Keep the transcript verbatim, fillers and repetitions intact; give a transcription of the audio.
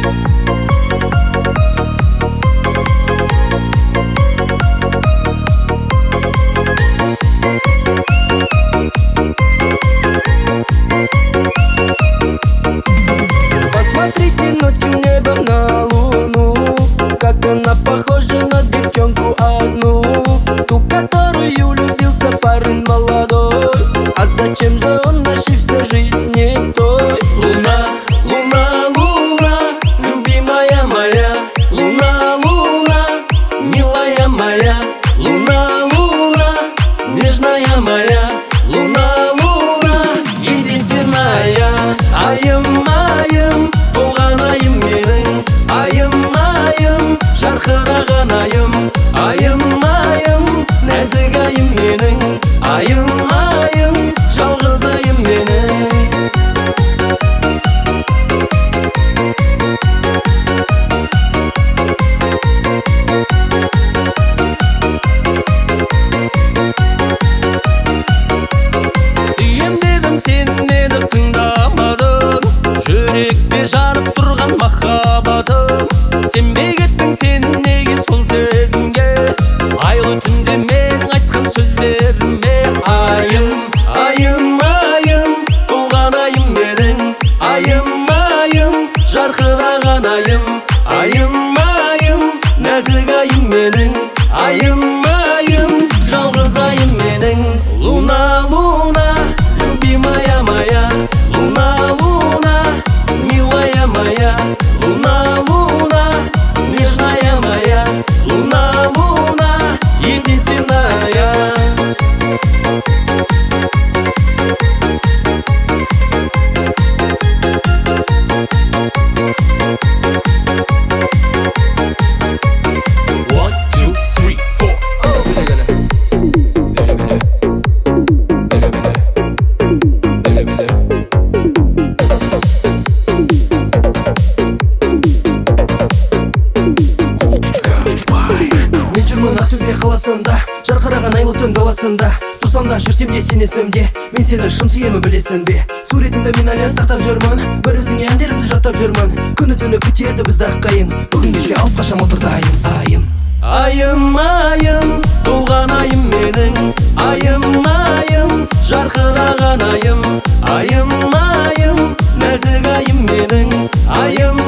Посмотрите ночью небо на луну, как она похожа на девчонку одну, ту, которую любился парень молодой. А зачем же он нашей всю жизнь не той? Луна, луна, луна, любимая моя, луна, луна, милая моя, луна, луна, нежная моя, луна, луна, единственная. Айым, айым, туған айым менің, айым, айым, жарқыраған айым, айым, айым, нәзік айым менің, айым, айым, жалғыз айым менің. Сүйем дедім, сен мені тыңдамадың, жүректе жанып тұрған махаббатым. Сенбей кеттің сен неге сол сезімге, айлы түнде менің айтқан сөздеріме. Айым, айым, айым, туған айым менің, айым, айым, жарқыраған айым, айым, айым, нәзік айым менің, айым, айым, жалғыз айым менің. Луна, луна, любимая моя, луна, луна, милая моя, луна, луна, нежная моя, луна, луна, единственная. One, two, three, four. Мен жүрмін Ақтөбе қаласында, жарқыраған айлы түн даласында. Тұрсам да жүрсем де сен есімде, мен сені шын сүйемін білесің бе. Суретіңді мен әлі сақтап жүрмін, бір өзіңе әндерімді жаттап жүрмін. Күні түні күтеді бізді аққайың, бүгін кешке алып қашам отырды айым, айым. Айым, айым, туған айым менің, айым, айым, жарқыраған айым, айым, айым, нәзік айым менің, айым,